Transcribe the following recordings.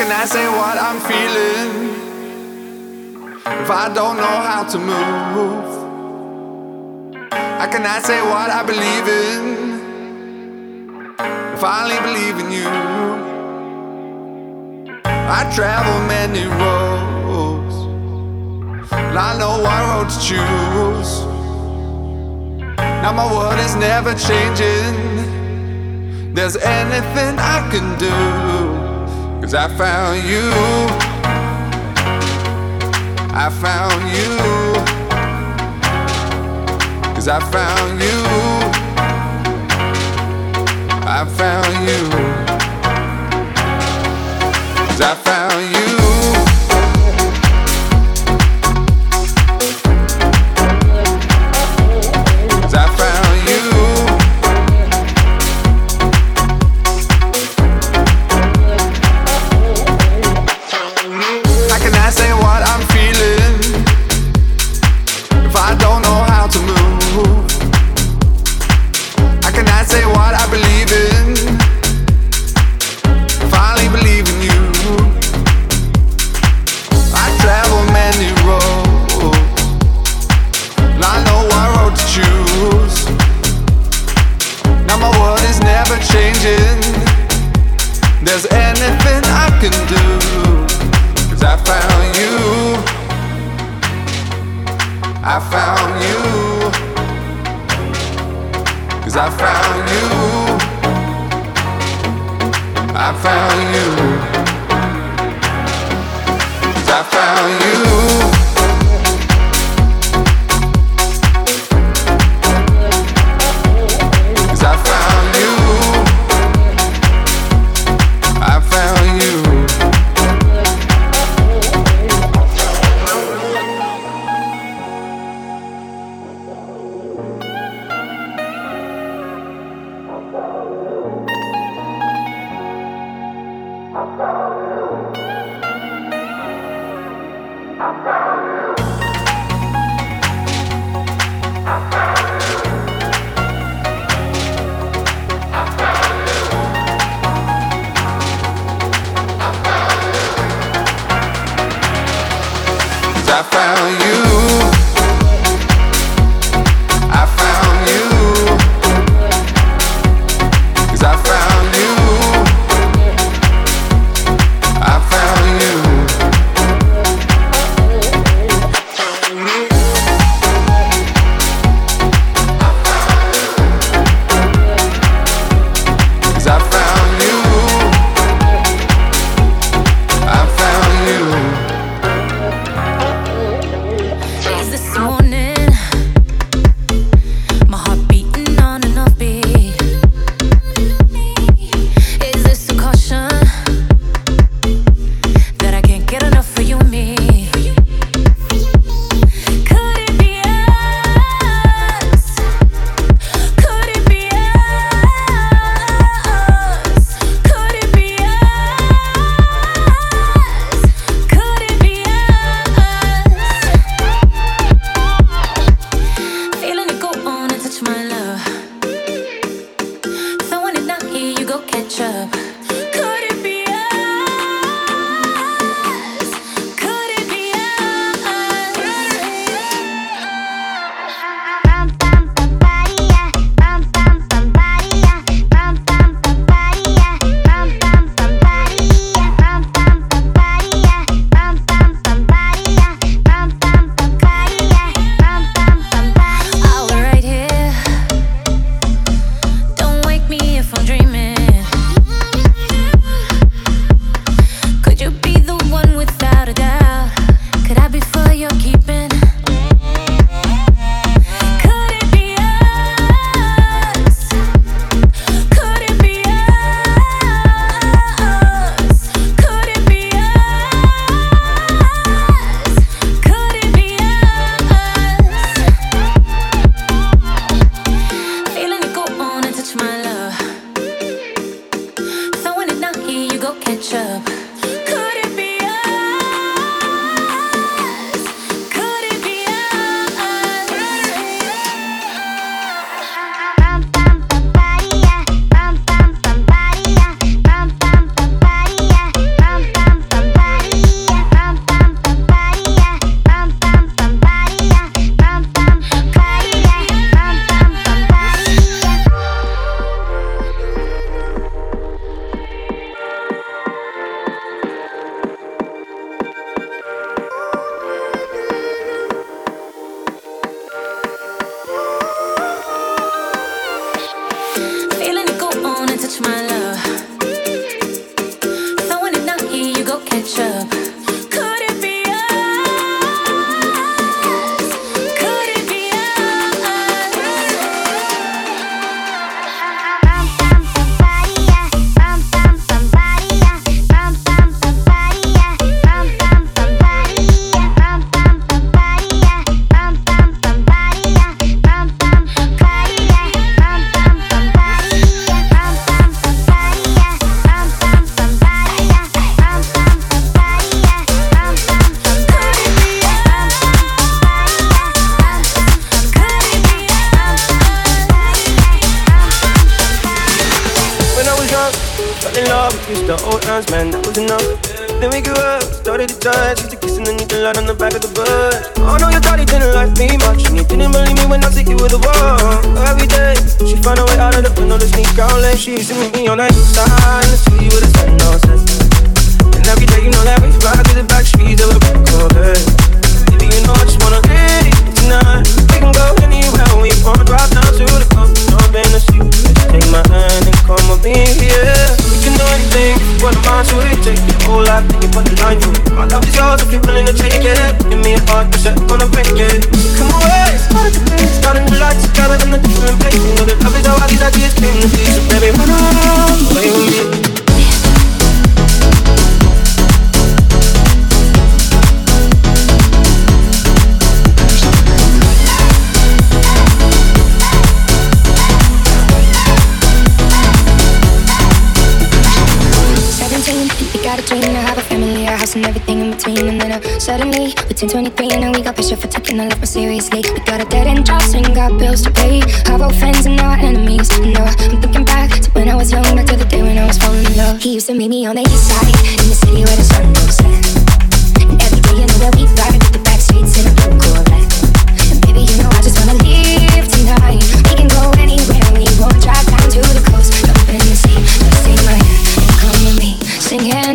can I say what I'm feeling if I don't know how to move? How can I say what I believe in if I only believe in you? I travel many roads, and I know what road to choose. Now my world is never changing. There's anything I can do, 'cause I found you. I found you. 'Cause I found you. I found you. 'Cause I found you. There's anything I can do, 'cause I found you. I found you. 'Cause I found you. I found you. 'Cause I found you. I found you. I found you. 'Cause I found you. I found you. 'Cause I found you. I found you. switch up. Could it be us? Could it be The old times, man, that was enough. Then we grew up, started to touch, used to kiss underneath the light on the back of the bus. Oh no, your daddy didn't like me much, and you didn't believe me when I said you were the one. Every day, she found a way out of the window to sneak out late. She used to meet me on that side, and see you with a sun on set. And every day, you know that we fly through the back streets of a cold day. Baby, you know I just wanna live tonight. We can go anywhere we want, drive down to the coast, jump in the sea. Just take my hand and come with me, yeah. You can do anything, what am I to it? Take your whole life, and you put the line through it. My love is yours if you're willing to take it. Give me a heart, but I'm gonna break it. Come away, started to be, starting to light together in a different place. You know that love is how all these ideas came to be. So baby, run away with me. Got a dream, I have a family, a house and everything in between. And then suddenly, we turn 23 and now we got pressure for taking our life more seriously. We got a dead-end jobs and got bills to pay. Our old friends and our enemies. And now I'm thinking back to when I was young, back to the day when I was falling in love. He used to meet me on the east side, in the city where the sun goes down. And every day you know that we ride through the back streets in a blue Corvette. And baby, you know I just wanna live tonight. We can go anywhere we want, drive down to the coast, jump in the sea. Just take my hand and come with me, singing.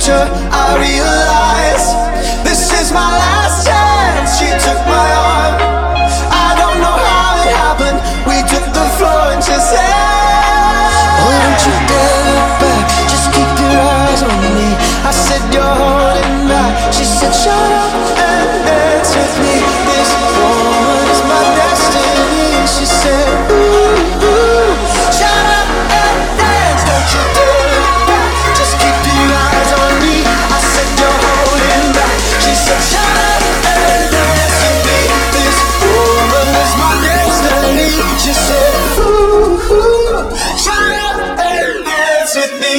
future, I realize this is my last chance. She took my arm, I don't know how it happened. We took the floor and she said, oh, don't you dare look back, just keep your eyes on me. I said, you're holding back. She said, shut up and dance with me. This woman is my destiny. She said, ooh, ooh, shut up and dance. Don't you dare look back, just keep your eyes on me. I said, you're holding back. She said, shut up and dance with me. This woman is my destiny. She said, ooh, ooh, shut up and dance with me.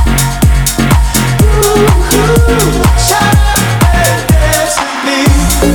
Shut up and dance with me.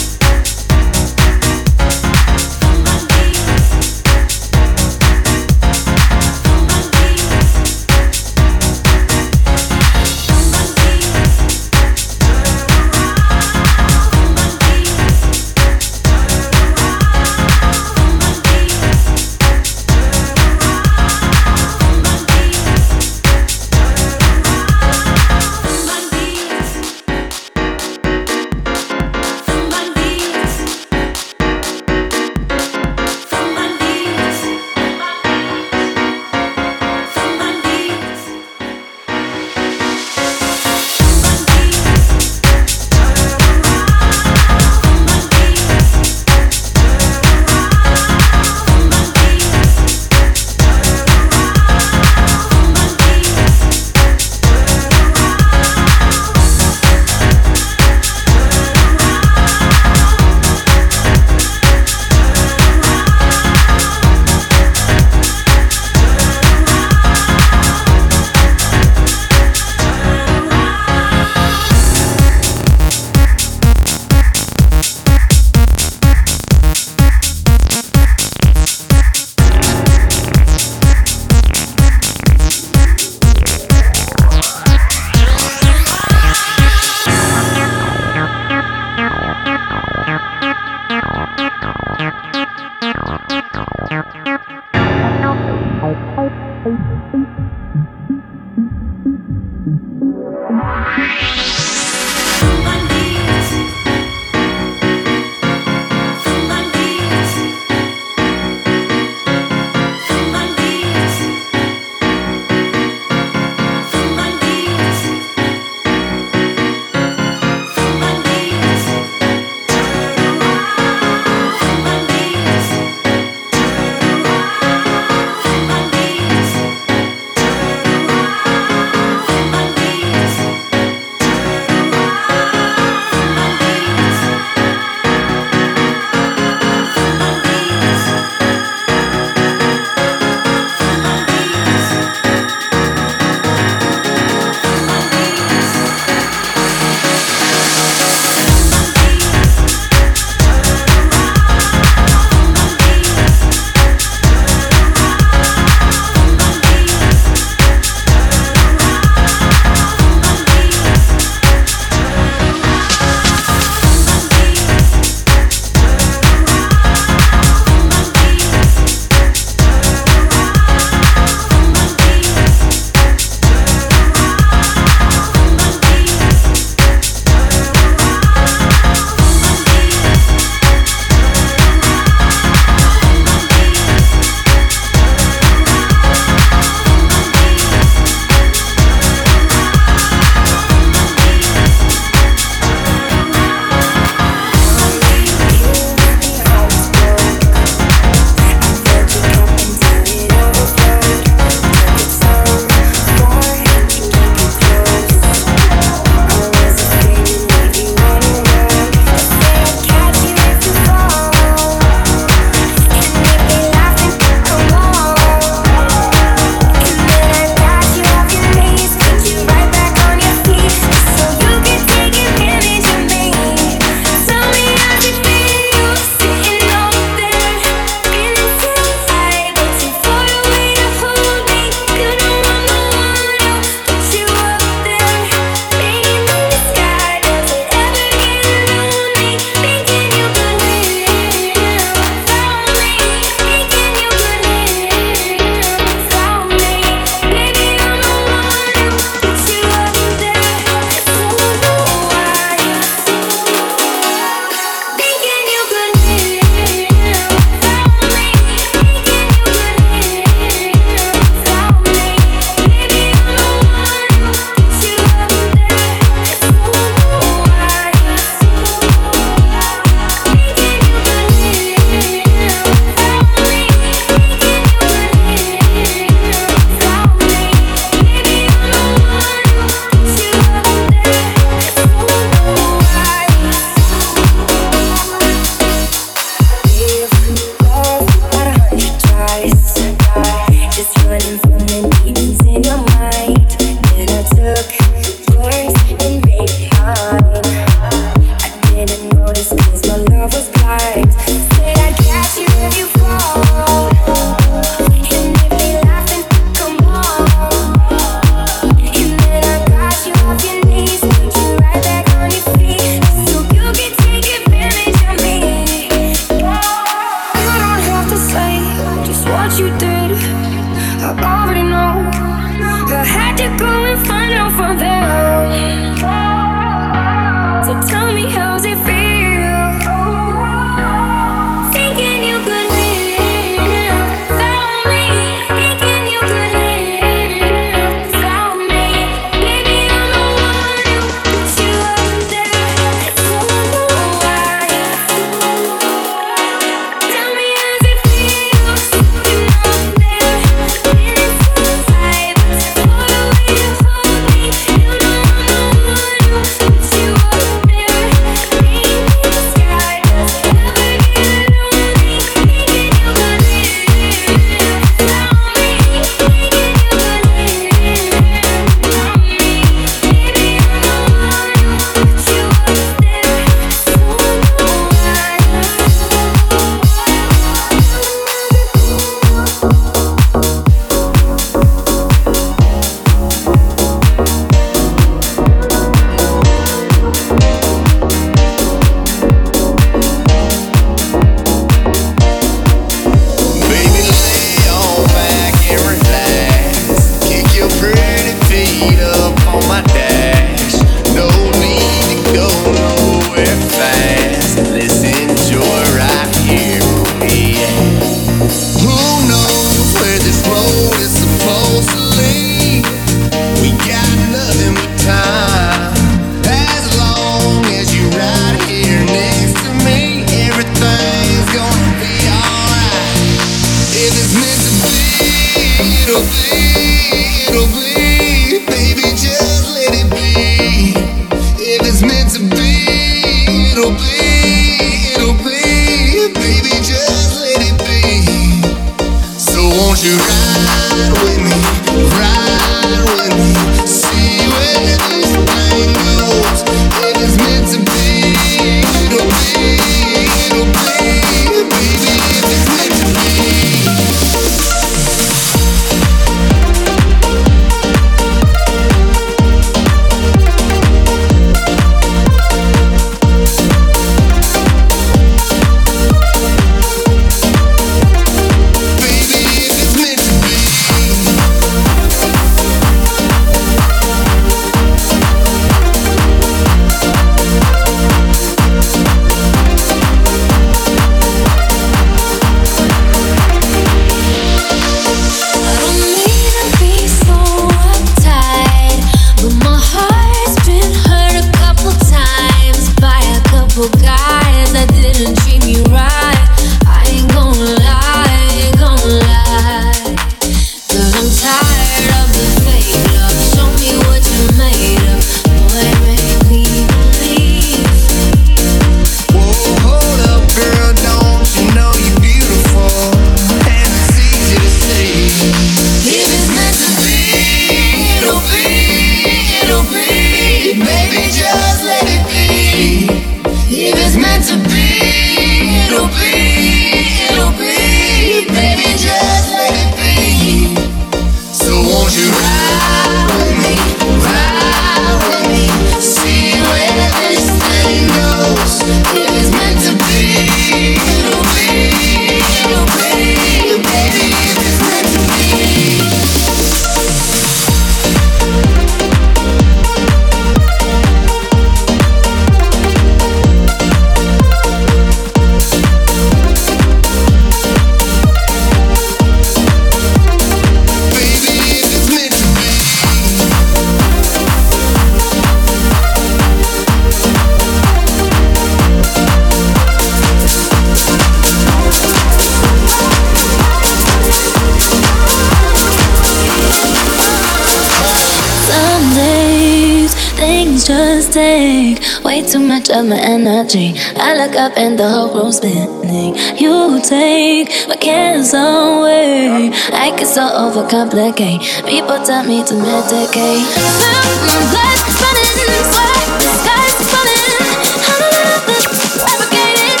Things just take way too much of my energy. I look up and the whole room's spinning. You take my cares away. I get so overcomplicate. People tell me to medicate. Feel my blood running, sweat, the sky's falling. I don't have to fabricate it.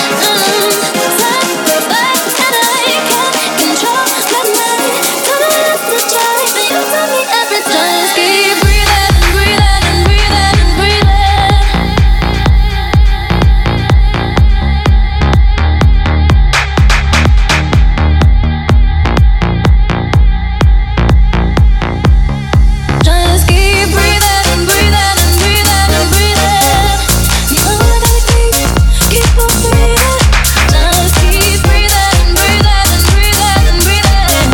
And I can't control my mind. Don't have to try, but you tell me every time. Just keep breathing, breathing, and breathing, and breathing. Just keep breathing and breathing and breathing and breathing. You know I gotta keep on breathing. Just keep breathing and breathing and breathing and breathing.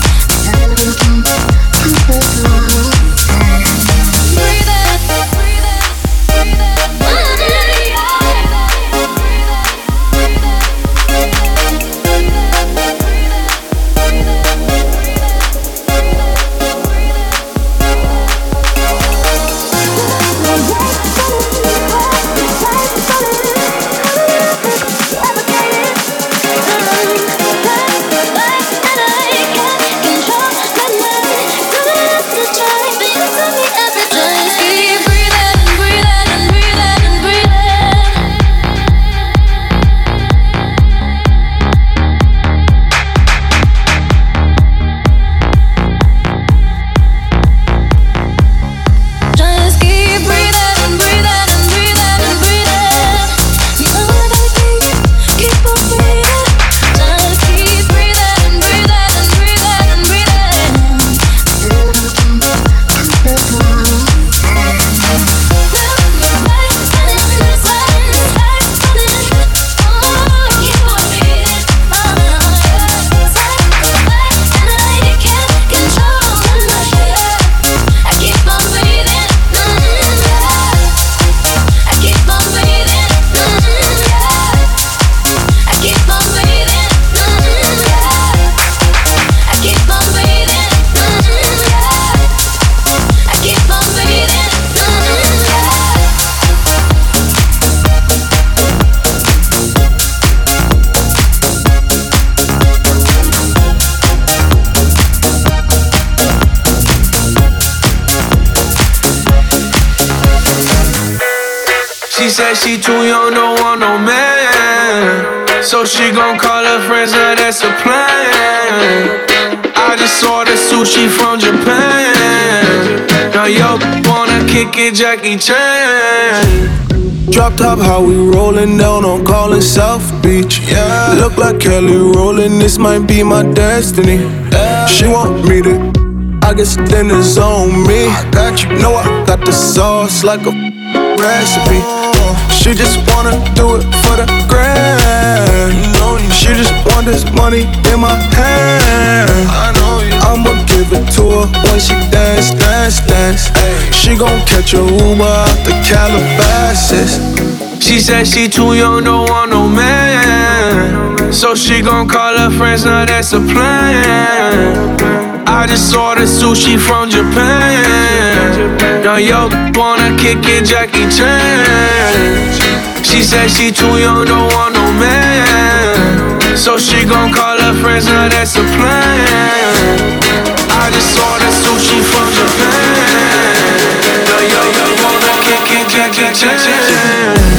Just keep breathing and breathing and breathing and breathing. You know I gotta keep on breathing. Just keep breathing and breathing and breathing and breathing. She said she too young, don't want no man. So she gon' call her friends, now that's a plan. I just ordered sushi from Japan. Now yo wanna kick it, Jackie Chan. Drop top, how we rollin' down on Collin South Beach. Yeah. Look like Kelly rollin', this might be my destiny. Yeah. She want me to, I guess dinner's on me. I got you, know I got the sauce like a recipe. She just wanna do it for the grand. She just want this money in my hand. I'ma give it to her when she dance, dance, dance. She gon' catch a Uber out the Calabasas. She said she too young, don't want no man. So she gon' call her friends, now that's a plan. I just ordered sushi from Japan. Now yo wanna kick it, Jackie Chan. She said she too young, don't want no man. So she gon' call her friends, now that's a plan. I just ordered sushi from Japan. Now yo wanna kick it, Jackie Chan.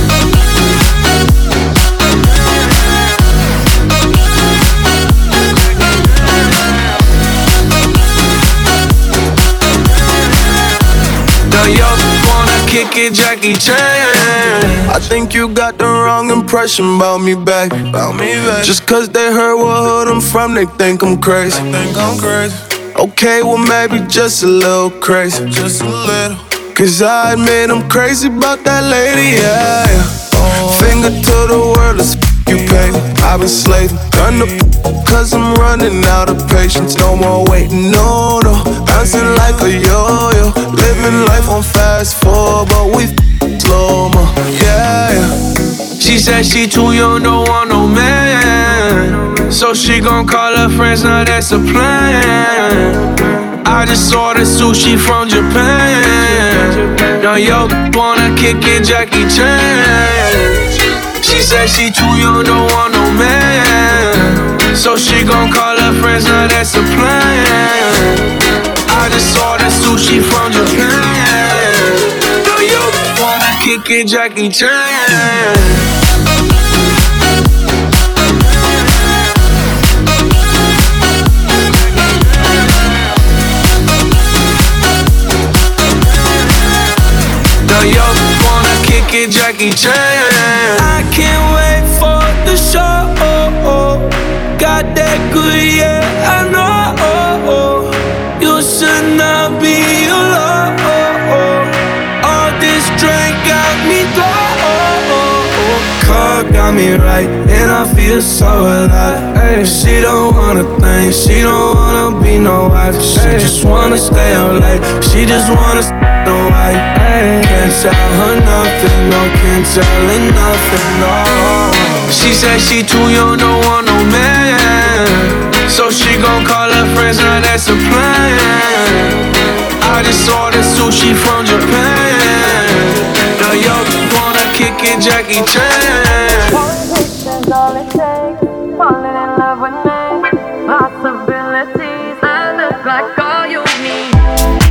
Yo, wanna kick it, Jackie Chan. I think you got the wrong impression about me back. Just cause they heard what hood I'm from, they think I'm crazy. Okay, well maybe just a little crazy. Just a little. Cause I admit I'm crazy about that lady, yeah. Finger to the world, let's you pay. I've been slaving, done the cause I'm running out of patience. No more waiting, no, no. Bouncing like a yo-yo. Living life on fast forward, but we slow-mo, yeah. She said she too young, don't want no man. So she gon' call her friends, now that's a plan. I just ordered sushi from Japan. Now yo wanna kick it, Jackie Chan. She said she too young, don't want no man. So she gon' call her friends, now that's a plan. I just saw that sushi from Japan. Now yo wanna kick it, Jackie Chan. Yo, wanna kick it, Jackie Chan. I can't wait for the show. Got that good, yeah, I know. You should not be alone. All this drink got me low. Car got me right, and I feel so alive. She don't wanna think, she don't wanna be no wife. She just wanna stay out late, she just wanna no wife. Can't tell her nothing, no, can't tell her nothing, no. She said she too young, don't want no man. So she gon' call her friends, now that's a plan. I just saw the sushi from Japan. Now yo wanna kick it, Jackie Chan. That's all it takes. Falling in love with me. Possibilities. I look like all you need.